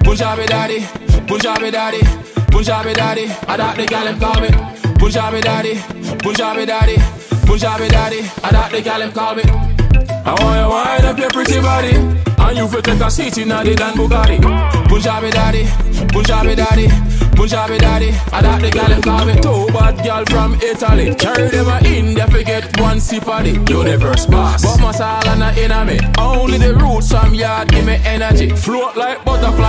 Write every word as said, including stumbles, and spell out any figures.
Punjabi daddy, Punjabi daddy, Punjabi daddy. I that the gal him call me. Punjabi daddy, Punjabi daddy, Punjabi daddy. I that the gal him call me. I want you wind up your pretty body, and you fit take a seat in the Dan Bugatti. Punjabi daddy, Punjabi daddy, Punjabi daddy. I that the gal him call me. Two bad gal from Italy, carry them a India fi get one sip of the universe boss. But masala na in me, only the roots from yard give me energy. Float like butterfly.